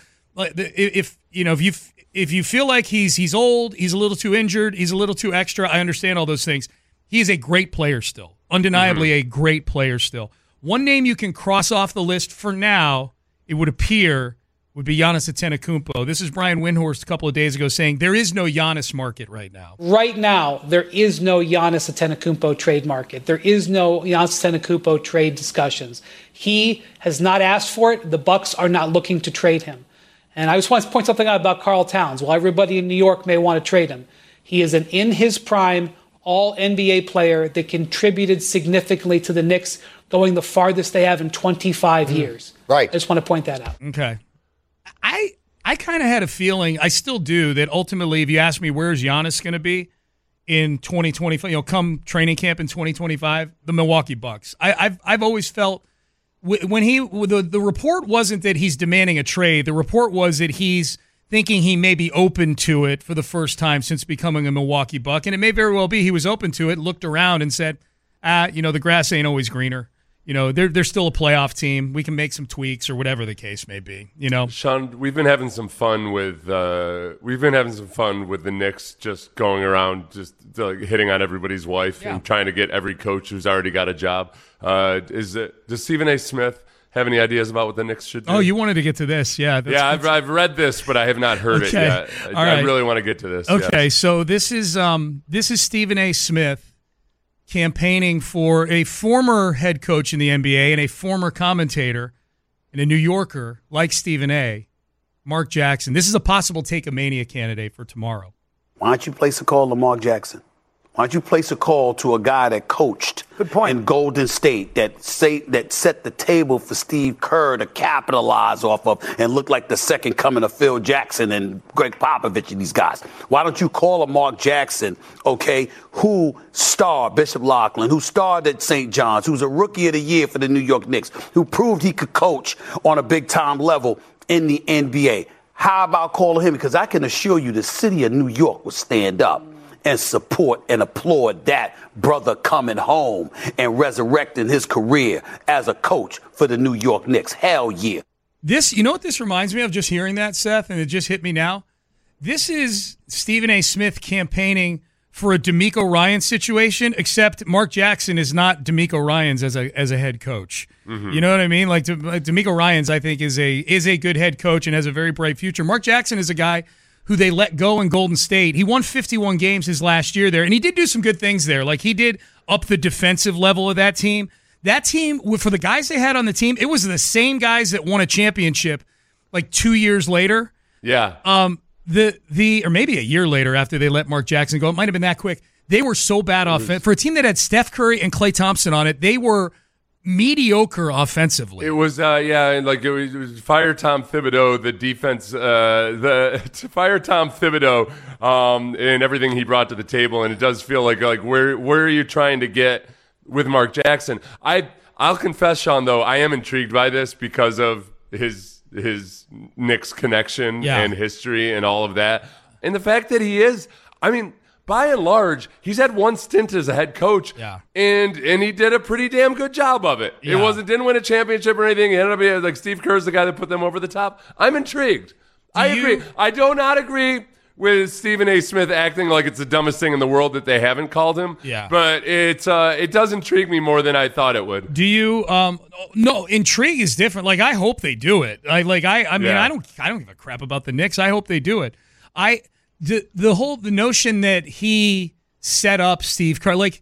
if you know, if you if you feel like he's he's old, he's a little too injured, he's a little too extra, I understand all those things. He is a great player still. Undeniably mm-hmm. a great player still. One name you can cross off the list for now, it would appear, would be Giannis Antetokounmpo. This is Brian Windhorst a couple of days ago saying there is no Giannis market right now. Right now, there is no Giannis Antetokounmpo trade market. There is no Giannis Antetokounmpo trade discussions. He has not asked for it. The Bucks are not looking to trade him. And I just want to point something out about Karl Towns. While everybody in New York may want to trade him, he is an in his prime all N B A player that contributed significantly to the Knicks going the farthest they have in twenty-five mm. years. Right. I just want to point that out. Okay. I I kind of had a feeling, I still do, that ultimately if you ask me where's Giannis going to be in twenty twenty-five, you know, come training camp in twenty twenty-five, the Milwaukee Bucks. I, I've I've always felt when he the, the report wasn't that he's demanding a trade. The report was that he's thinking he may be open to it for the first time since becoming a Milwaukee Buck. And it may very well be he was open to it, looked around and said, ah, you know, the grass ain't always greener. You know, they're, they're still a playoff team. We can make some tweaks or whatever the case may be, you know. Sean, we've been having some fun with uh, we've been having some fun with the Knicks just going around just like, hitting on everybody's wife yeah. and trying to get every coach who's already got a job. Uh, is it, does Stephen A. Smith have any ideas about what the Knicks should do? Oh, you wanted to get to this. Yeah. That's, yeah, I've, I've read this, but I have not heard okay. it yet. I, All right. I really want to get to this. Okay, yes. so this is um, this is Stephen A. Smith campaigning for a former head coach in the N B A and a former commentator and a New Yorker like Stephen A., Mark Jackson. This is a possible Take-A-Mania candidate for tomorrow. Why don't you place a call to Mark Jackson? Why don't you place a call to a guy that coached in Golden State, that say, that set the table for Steve Kerr to capitalize off of and look like the second coming of Phil Jackson and Greg Popovich and these guys? Why don't you call a Mark Jackson, okay, who starred Bishop Lachlan, who starred at Saint John's, who's a rookie of the year for the New York Knicks, who proved he could coach on a big-time level in the N B A? How about calling him? Because I can assure you the city of New York will stand up and support and applaud that brother coming home and resurrecting his career as a coach for the New York Knicks. Hell yeah. This, you know what this reminds me of, just hearing that, Seth, and it just hit me now? This is Stephen A. Smith campaigning for a DeMeco Ryans situation, except Mark Jackson is not DeMeco Ryans as a as a head coach. Mm-hmm. You know what I mean? Like, De, DeMeco Ryans, I think, is a is a good head coach and has a very bright future. Mark Jackson is a guy who they let go in Golden State. He won fifty-one games his last year there, and he did do some good things there. Like, he did up the defensive level of that team. That team, for the guys they had on the team, it was the same guys that won a championship like two years later. Yeah. Um. The the or maybe a year later after they let Mark Jackson go. It might have been that quick. They were so bad offense for a team that had Steph Curry and Klay Thompson on it. They were mediocre offensively. It was, uh, yeah, like it was, it was fire Tom Thibodeau, the defense, uh, the to fire Tom Thibodeau, um, and everything he brought to the table. And it does feel like, like where, where are you trying to get with Mark Jackson? I, I'll confess, Sean, though, I am intrigued by this because of his, his Knicks connection Yeah. and history and all of that. And the fact that he is, I mean, by and large, he's had one stint as a head coach, yeah. and and he did a pretty damn good job of it. Yeah. It wasn't didn't win a championship or anything. He ended up being like Steve Kerr's the guy that put them over the top. I'm intrigued. Do I you- agree. I do not agree with Stephen A. Smith acting like it's the dumbest thing in the world that they haven't called him. Yeah. But it's uh, it does intrigue me more than I thought it would. Do you? Um, no, intrigue is different. Like, I hope they do it. I like. I. I mean, Yeah. I don't. I don't give a crap about the Knicks. I hope they do it. I. The the whole the notion that he set up Steve Kerr, like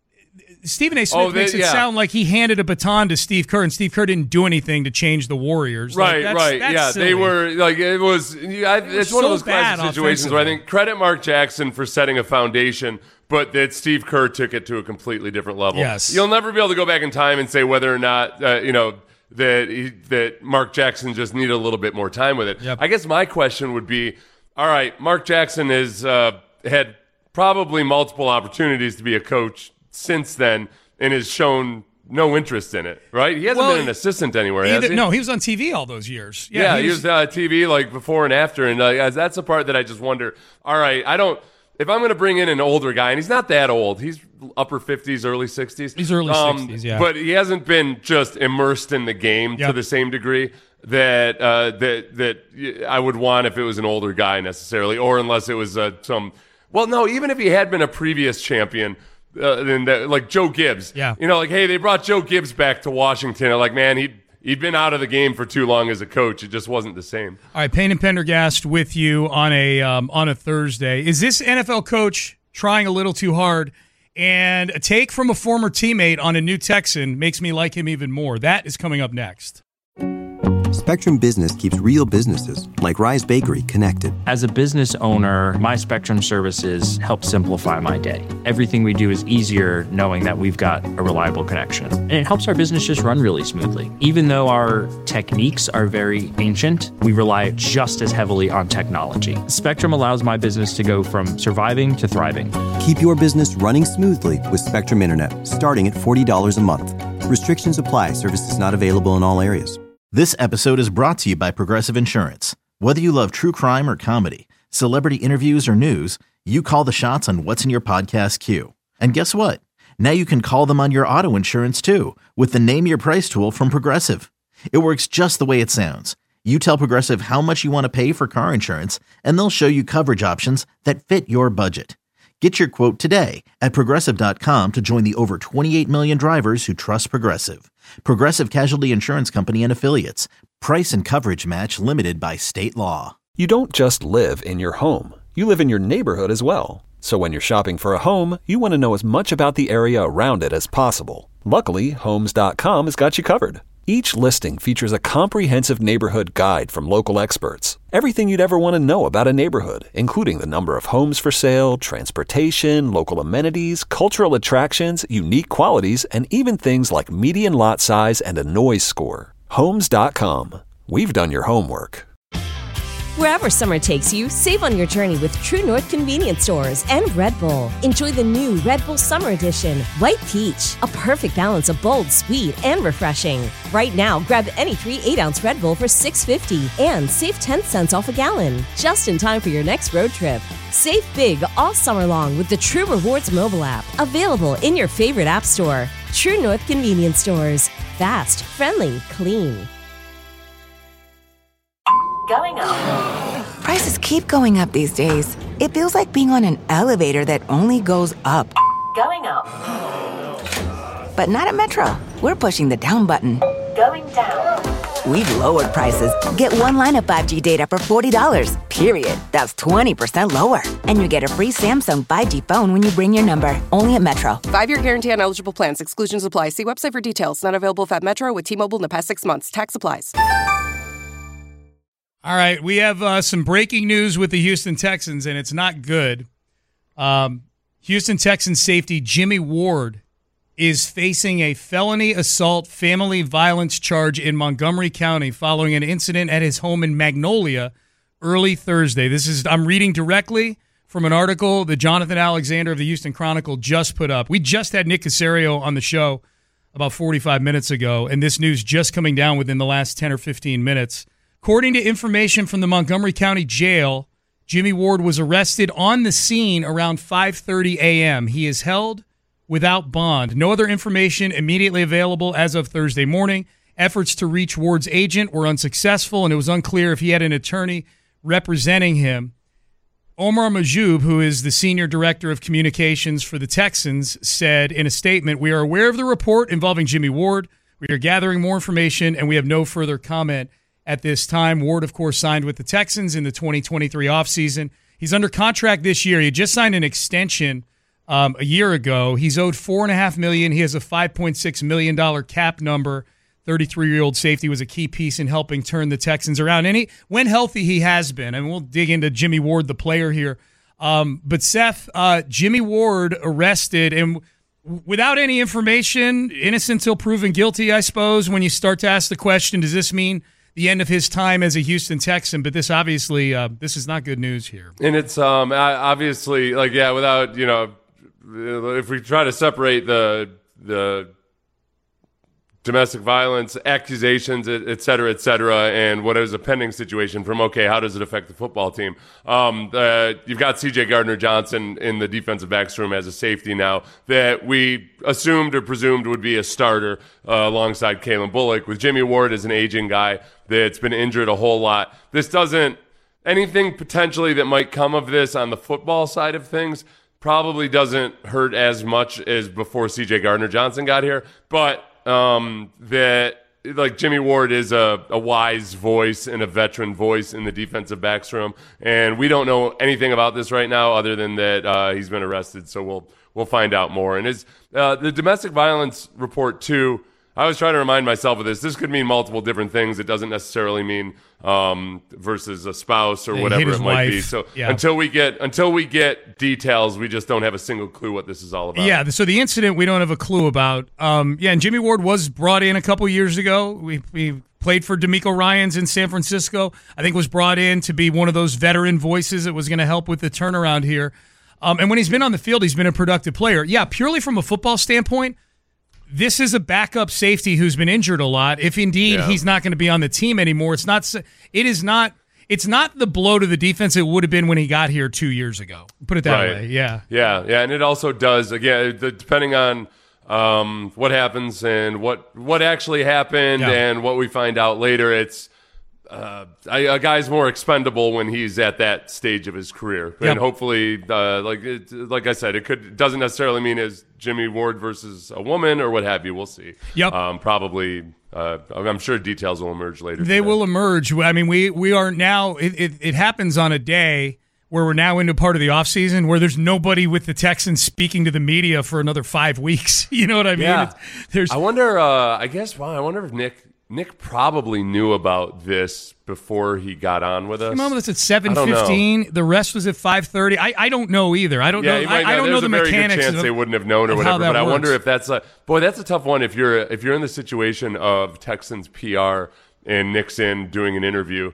Stephen A. Smith Oh, they- makes it yeah. sound like he handed a baton to Steve Kerr, and Steve Kerr didn't do anything to change the Warriors. Like, Right, that's- right, that's yeah. silly. They were like it was. I, it's one so of those bad classic situations where I offensively. think credit Mark Jackson for setting a foundation, but that Steve Kerr took it to a completely different level. Yes. You'll never be able to go back in time and say whether or not uh, you know that he, that Mark Jackson just needed a little bit more time with it. Yep. I guess my question would be, all right, Mark Jackson has uh, had probably multiple opportunities to be a coach since then and has shown no interest in it, right? He hasn't Well, been an assistant anywhere, has Either, he? no, he was on T V all those years. Yeah, he was uh, T V like before and after, and uh, that's the part that I just wonder. All right, I don't. If I'm going to bring in an older guy, and he's not that old, he's upper fifties, early sixties. He's early um, sixties, yeah. But he hasn't been just immersed in the game to Yep. the same degree that uh, that that I would want if it was an older guy necessarily, or unless it was uh, some. Well, no, even if he had been a previous champion. Uh, then that, like Joe Gibbs, Yeah. you know, like hey, they brought Joe Gibbs back to Washington. I'm like, man, he he'd been out of the game for too long as a coach. It just wasn't the same. All right, Payne and Pendergast with you on a um, on a Thursday. Is this N F L coach trying a little too hard? And a take from a former teammate on a new Texan makes me like him even more. That is coming up next. Spectrum Business keeps real businesses, like Rise Bakery, connected. As a business owner, my Spectrum services help simplify my day. Everything we do is easier knowing that we've got a reliable connection. And it helps our business just run really smoothly. Even though our techniques are very ancient, we rely just as heavily on technology. Spectrum allows my business to go from surviving to thriving. Keep your business running smoothly with Spectrum Internet, starting at forty dollars a month. Restrictions apply. Services not available in all areas. This episode is brought to you by Progressive Insurance. Whether you love true crime or comedy, celebrity interviews or news, you call the shots on what's in your podcast queue. And guess what? Now you can call them on your auto insurance too with the Name Your Price tool from Progressive. It works just the way it sounds. You tell Progressive how much you want to pay for car insurance, and they'll show you coverage options that fit your budget. Get your quote today at Progressive dot com to join the over twenty-eight million drivers who trust Progressive. Progressive Casualty Insurance Company and Affiliates. Price and coverage match limited by state law. You don't just live in your home. You live in your neighborhood as well. So when you're shopping for a home, you want to know as much about the area around it as possible. Luckily, Homes dot com has got you covered. Each listing features a comprehensive neighborhood guide from local experts. Everything you'd ever want to know about a neighborhood, including the number of homes for sale, transportation, local amenities, cultural attractions, unique qualities, and even things like median lot size and a noise score. Homes dot com. We've done your homework. Wherever summer takes you, save on your journey with True North Convenience Stores and Red Bull. Enjoy the new Red Bull Summer Edition, White Peach, a perfect balance of bold, sweet, and refreshing. Right now, grab any three eight-ounce Red Bull for six fifty and save ten cents off a gallon, just in time for your next road trip. Save big all summer long with the True Rewards mobile app, available in your favorite app store. True North Convenience Stores. Fast, friendly, clean. Going up. Prices keep going up these days. It feels like being on an elevator that only goes up. Going up. But not at Metro. We're pushing the down button. Going down. we've lowered prices. Get one line of five G data for forty dollars, period. That's twenty percent lower. And you get a free Samsung five G phone when you bring your number. Only at Metro. Five-year guarantee on eligible plans. Exclusions apply. See website for details. Not available at Metro with T-Mobile in the past six months. Tax applies. All right, we have uh, some breaking news with the Houston Texans, and it's not good. Um, Houston Texans safety Jimmy Ward is facing a felony assault family violence charge in Montgomery County following an incident at his home in Magnolia early Thursday. This is I'm reading directly from an article that Jonathan Alexander of the Houston Chronicle just put up. We just had Nick Caserio on the show about forty-five minutes ago, and this news just coming down within the last ten or fifteen minutes. According to information from the Montgomery County Jail, Jimmy Ward was arrested on the scene around five thirty a.m. He is held without bond. No other information immediately available as of Thursday morning. Efforts to reach Ward's agent were unsuccessful, and it was unclear if he had an attorney representing him. Omar Majoub, who is the senior director of communications for the Texans, said in a statement, "We are aware of the report involving Jimmy Ward. We are gathering more information, and we have no further comment at this time." Ward, of course, signed with the Texans in the twenty twenty-three offseason. He's under contract this year. He just signed an extension um, a year ago. He's owed four point five million dollars. He has a five point six million dollars cap number. thirty-three-year-old safety was a key piece in helping turn the Texans around. And he, when healthy, he has been. And we'll dig into Jimmy Ward, the player here. Um, but, Seth, uh, Jimmy Ward arrested, and w- without any information, innocent till proven guilty, I suppose, when you start to ask the question, does this mean the end of his time as a Houston Texan? But this obviously, uh, this is not good news here. And it's um, obviously, like, yeah, without, you know, if we try to separate the the domestic violence accusations, et cetera, et cetera, and what is a pending situation from, okay, how does it affect the football team? Um, uh, you've got C J Gardner-Johnson in the defensive backs room as a safety now that we assumed or presumed would be a starter uh, alongside Kalen Bullock, with Jimmy Ward as an aging guy that's been injured a whole lot. This doesn't, anything potentially that might come of this on the football side of things probably doesn't hurt as much as before C J Gardner-Johnson got here, but Um, that like Jimmy Ward is a, a wise voice and a veteran voice in the defensive backs room, and we don't know anything about this right now other than that uh, he's been arrested. So we'll we'll find out more. And his uh, the domestic violence report too. I was trying to remind myself of this. This could mean multiple different things. It doesn't necessarily mean um, versus a spouse or Yeah, whatever it might wife. be. So Yeah. until we get until we get details, we just don't have a single clue what this is all about. Yeah, so the incident we don't have a clue about. Um, yeah, and Jimmy Ward was brought in a couple years ago. We we played for D'Amico Ryans in San Francisco. I think was brought in to be one of those veteran voices that was going to help with the turnaround here. Um, and when he's been on the field, he's been a productive player. Yeah, purely from a football standpoint, this is a backup safety who's been injured a lot. If indeed Yeah. he's not going to be on the team anymore, it's not. It is not. It's not the blow to the defense it would have been when he got here two years ago. Put it that Right. way. Yeah. Yeah, yeah, and it also does again the, depending on um, what happens and what what actually happened Yeah. and what we find out later. It's uh, a, a guy's more expendable when he's at that stage of his career, Yep. and hopefully, uh, like it, like I said, it could it doesn't necessarily mean as Jimmy Ward versus a woman or what have you. We'll see. Yep. Um, probably. Uh, I'm sure details will emerge later. They today. will emerge. I mean, we we are now. It, it, it happens on a day where we're now into part of the offseason where there's nobody with the Texans speaking to the media for another five weeks. You know what I mean? Yeah. It's, there's. I wonder. Uh, I guess. Well, I wonder if Nick Nick probably knew about this before he got on with us. Came on with us at seven I don't know. fifteen. The rest was at five thirty. I, I don't know either. I don't Yeah, know. you I, might I not- don't know there's the a very mechanics good chance of, they wouldn't have known or of whatever. how that But I wonder works. if that's a boy. That's a tough one. If you're if you're in the situation of Texans P R and Nick's in doing an interview,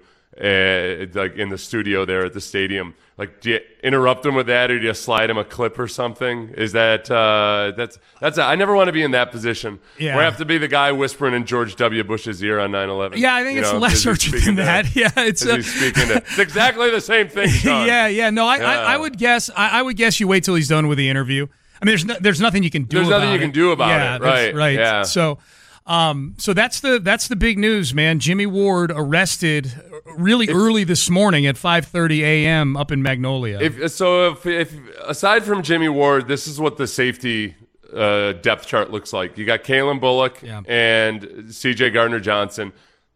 uh, like in the studio there at the stadium, like do you interrupt him with that, or do you slide him a clip or something? Is that uh, that's that's a, I never want to be in that position. Yeah. Where I have to be the guy whispering in George W. Bush's ear on nine eleven. Yeah, I think you it's know, less as he's urgent speaking than to- that. Yeah, it's as uh, he's speaking to, it's exactly the same thing. Sean. yeah, yeah. No, I, Yeah. I, I would guess. I, I would guess you wait till he's done with the interview. I mean, there's no, there's nothing you can do. There's about nothing you it. can do about yeah, it. that's Right, Right. yeah. So, um, so that's the that's the big news, man. Jimmy Ward arrested really early this morning at five thirty a.m. up in Magnolia. If, so, if, if aside from Jimmy Ward, this is what the safety uh, depth chart looks like. You got Kalen Bullock Yeah. and C J Gardner-Johnson.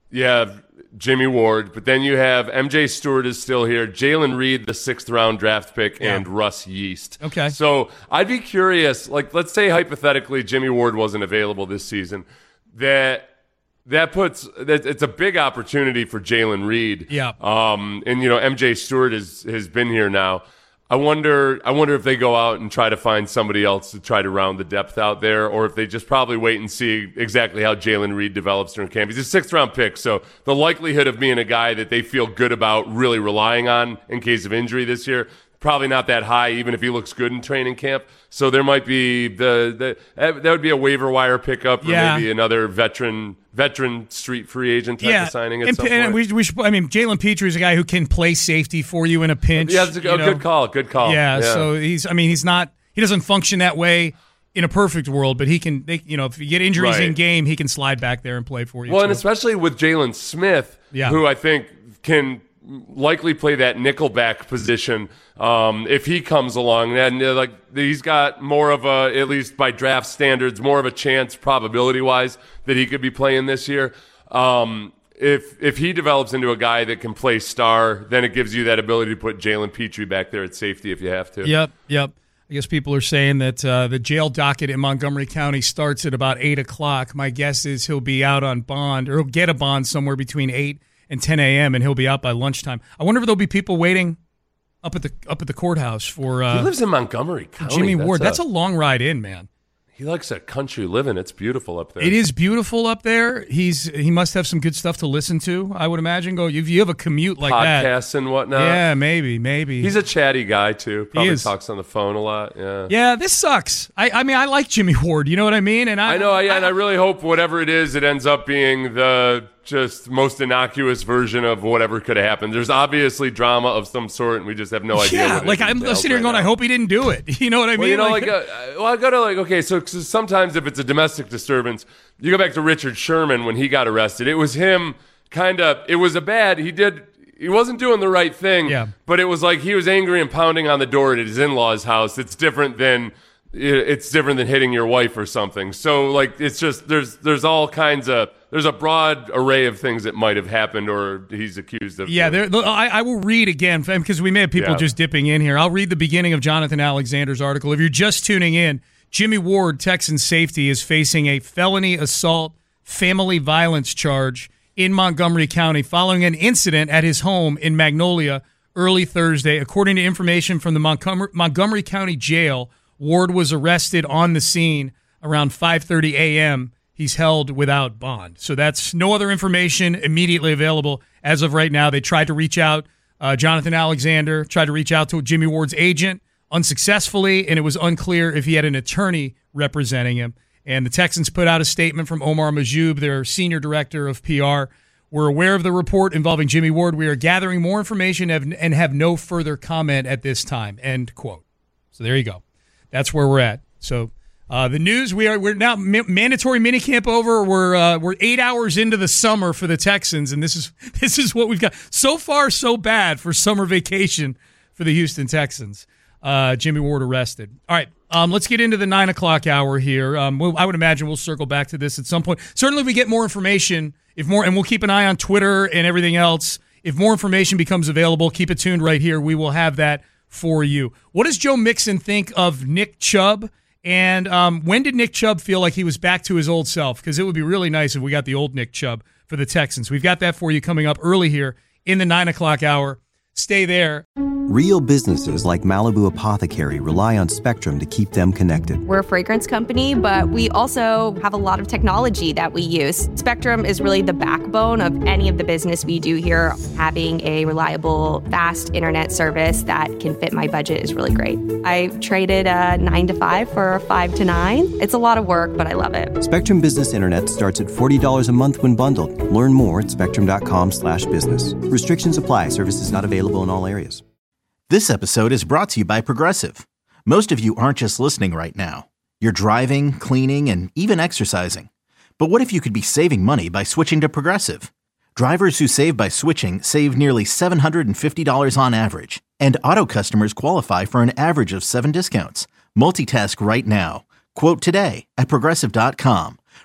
you have Jimmy Ward, but then you have M J Stewart is still here, Jalen Reed, the sixth round draft pick, yeah. and Russ Yeast. Okay. So I'd be curious, like, let's say hypothetically Jimmy Ward wasn't available this season, that that puts that it's a big opportunity for Jalen Reed. Yeah. Um, and you know, M J Stewart is, has been here now. I wonder I wonder if they go out and try to find somebody else to try to round the depth out there, or if they just probably wait and see exactly how Jalen Reed develops during camp. He's a sixth-round pick, so the likelihood of being a guy that they feel good about really relying on in case of injury this year, probably not that high, even if he looks good in training camp. So there might be the, the that would be a waiver wire pickup, or yeah. maybe another veteran veteran street free agent type yeah. of signing at and, some and point. We, we should, I mean, Jalen Petrie is a guy who can play safety for you in a pinch. Yeah, it's a, a good call. Good call. Yeah, yeah. So he's. I mean, he's not. He doesn't function that way in a perfect world, but he can. They, you know, if you get injuries right. in game, he can slide back there and play for you. Well, too. and especially with Jalen Smith, yeah. who I think can likely play that nickelback position um, if he comes along. And uh, like he's got more of a, at least by draft standards, more of a chance probability wise that he could be playing this year. Um, if if he develops into a guy that can play star, then it gives you that ability to put Jalen Petrie back there at safety if you have to. Yep, yep. I guess people are saying that uh, the jail docket in Montgomery County starts at about eight o'clock. My guess is he'll be out on bond, or he'll get a bond somewhere between eight and ten a.m., and he'll be out by lunchtime. I wonder if there'll be people waiting up at the up at the courthouse for uh, he lives in Montgomery County. Jimmy Ward. That's That's a, a long ride in, man. He likes a country living. It's beautiful up there. It is beautiful up there. He's he must have some good stuff to listen to, I would imagine. Go if you have a commute like Podcasts that. Podcasts and whatnot. Yeah, maybe, maybe. He's a chatty guy, too. Probably He is. talks on the phone a lot. Yeah. Yeah, this sucks. I, I mean, I like Jimmy Ward. You know what I mean? And I, I know, yeah, and I really hope whatever it is, it ends up being the just most innocuous version of whatever could have happened. There's obviously drama of some sort, and we just have no idea. Yeah, what like it I'm entails sitting here right going, now. I hope he didn't do it. You know what I Well, mean? you know, like, like, uh, well, I go to like, okay, so, so sometimes if it's a domestic disturbance, you go back to Richard Sherman when he got arrested. It was him kind of, it was a bad, he did, he wasn't doing the right thing, Yeah. but it was like he was angry and pounding on the door at his in-laws' house. It's different than, it's different than hitting your wife or something. So like, it's just, there's, there's all kinds of, there's a broad array of things that might have happened or he's accused of. Yeah, there, I, I will read again because we may have people Yeah. just dipping in here. I'll read the beginning of Jonathan Alexander's article. If you're just tuning in, Jimmy Ward, Texan safety, is facing a felony assault family violence charge in Montgomery County following an incident at his home in Magnolia early Thursday. According to information from the Montgomery, Montgomery County Jail, Ward was arrested on the scene around five thirty a.m. He's held without bond. So that's no other information immediately available as of right now. They tried to reach out, uh, Jonathan Alexander tried to reach out to Jimmy Ward's agent unsuccessfully, and it was unclear if he had an attorney representing him. And the Texans put out a statement from Omar Majoub, their senior director of P R. We're aware of the report involving Jimmy Ward. We are gathering more information and have no further comment at this time. End quote. So there you go. That's where we're at. So uh, the news, we are we're now ma- mandatory minicamp over. We're uh, we're eight hours into the summer for the Texans, and this is this is what we've got. So far, so bad for summer vacation for the Houston Texans. Uh, Jimmy Ward arrested. All right, um, let's get into the nine o'clock hour here. Um, we'll, I would imagine we'll circle back to this at some point. Certainly, if we get more information, if more, and we'll keep an eye on Twitter and everything else. If more information becomes available, keep it tuned right here. We will have that for you. What does Joe Mixon think of Nick Chubb? And um, when did Nick Chubb feel like he was back to his old self? Because it would be really nice if we got the old Nick Chubb for the Texans. We've got that for you coming up early here in the nine o'clock hour. Stay there. Real businesses like Malibu Apothecary rely on Spectrum to keep them connected. We're a fragrance company, but we also have a lot of technology that we use. Spectrum is really the backbone of any of the business we do here. Having a reliable, fast internet service that can fit my budget is really great. I traded a nine to five for a five to nine. It's a lot of work, but I love it. Spectrum Business Internet starts at forty dollars a month when bundled. Learn more at spectrum.com slash business. Restrictions apply. Services not available in all areas. This episode is brought to you by Progressive. Most of you aren't just listening right now. You're driving, cleaning, and even exercising. But what if you could be saving money by switching to Progressive? Drivers who save by switching save nearly seven hundred fifty dollars on average. And auto customers qualify for an average of seven discounts. Multitask right now. Quote today at Progressive dot com.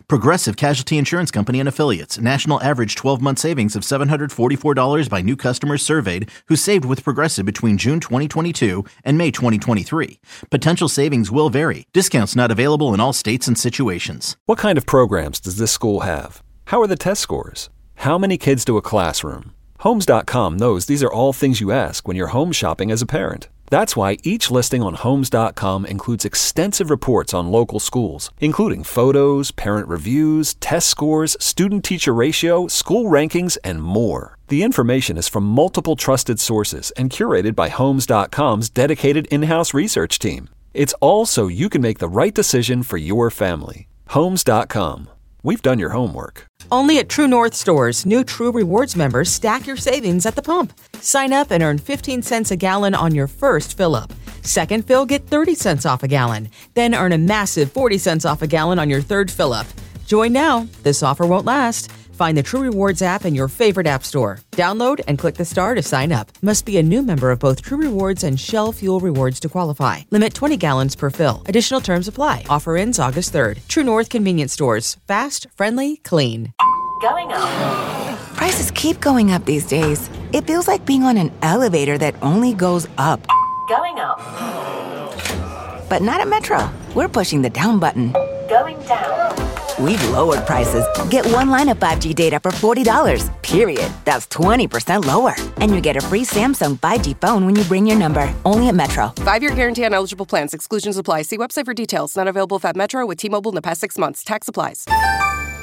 Progressive Casualty Insurance Company and Affiliates. National average twelve-month savings of seven hundred forty-four dollars by new customers surveyed who saved with Progressive between June twenty twenty-two and May twenty twenty-three. Potential savings will vary. Discounts not available in all states and situations. What kind of programs does this school have? How are the test scores? How many kids do a classroom? Homes dot com knows these are all things you ask when you're home shopping as a parent. That's why each listing on Homes dot com includes extensive reports on local schools, including photos, parent reviews, test scores, student-teacher ratio, school rankings, and more. The information is from multiple trusted sources and curated by Homes dot com's dedicated in-house research team. It's all so you can make the right decision for your family. Homes dot com. We've done your homework. Only at True North stores, new True Rewards members stack your savings at the pump. Sign up and earn fifteen cents a gallon on your first fill-up. Second fill, get thirty cents off a gallon. Then earn a massive forty cents off a gallon on your third fill-up. Join now. This offer won't last. Find the True Rewards app in your favorite app store. Download and click the star to sign up. Must be a new member of both True Rewards and Shell Fuel Rewards to qualify. Limit twenty gallons per fill. Additional terms apply. Offer ends August third. True North Convenience Stores. Fast, friendly, clean. Going up. Prices keep going up these days. It feels like being on an elevator that only goes up. Going up. But not at Metro. We're pushing the down button. Going down. We've lowered prices. Get one line of five G data for forty dollars, period. That's twenty percent lower. And you get a free Samsung five G phone when you bring your number. Only at Metro. Five-year guarantee on eligible plans. Exclusions apply. See website for details. Not available if at Metro with T-Mobile in the past six months. Tax applies.